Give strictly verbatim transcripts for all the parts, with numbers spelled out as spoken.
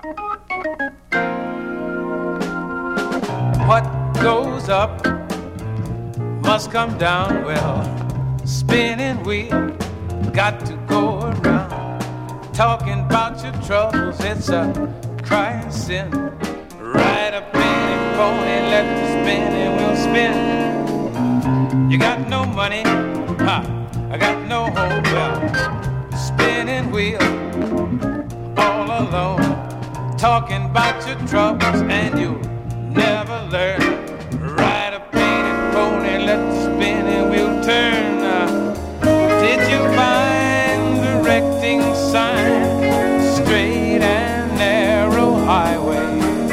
What goes up must come down. Well, spinning wheel got to go around. Talking about your troubles, it's a crying sin. Ride a penny pony, let the spinning wheel spin. You got no money, ha, I got no home. Well, spinning wheel all alone. Talking about your troubles and you never learn. Ride a painted pony, let the spinning wheel turn. Uh, did you find directing sign? Straight and narrow highway.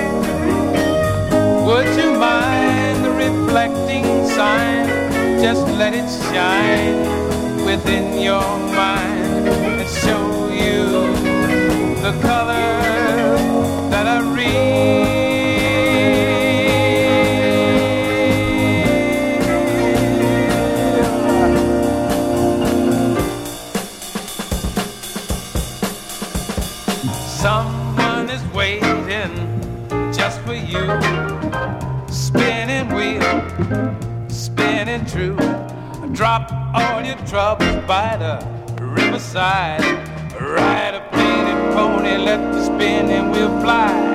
Would you mind the reflecting sign? Just let it shine within your mind and show you the colors that I read. Someone is waiting just for you. Spinning wheel, spinning true. Drop all your troubles by the riverside. Ride a painted pony, let the spinning wheel fly.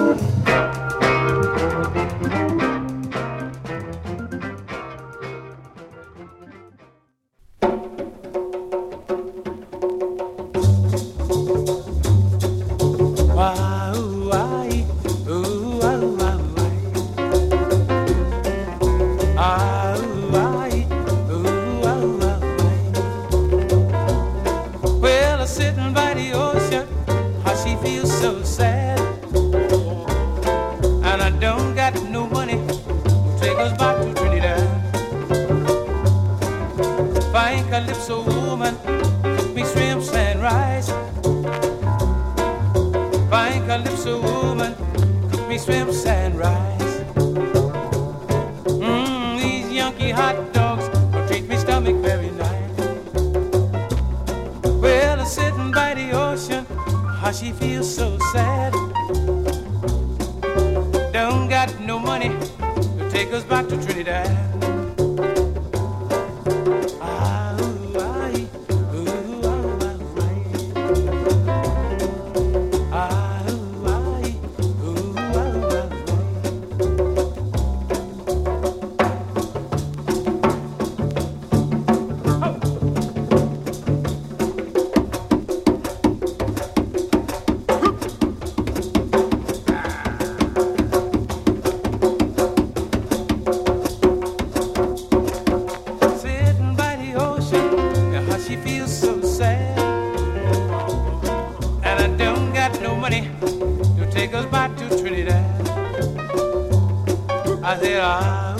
Sitting by the ocean, how she feels so sad. And I don't got no money to take us back to Trinidad. Fine calypso woman, cook me shrimps and rice. Fine calypso woman, cook me shrimps and rice. Mmm, these Yankee hot dogs will treat me stomach very nice. Well, sitting by the ocean, how she feels so sad. Don't got no money to take us back to Trinidad. Ah, ooh, ah, ooh, ah, ah, ooh, ah, ooh, she feels so sad. And I don't got no money to take us back to Trinidad. I said, ah.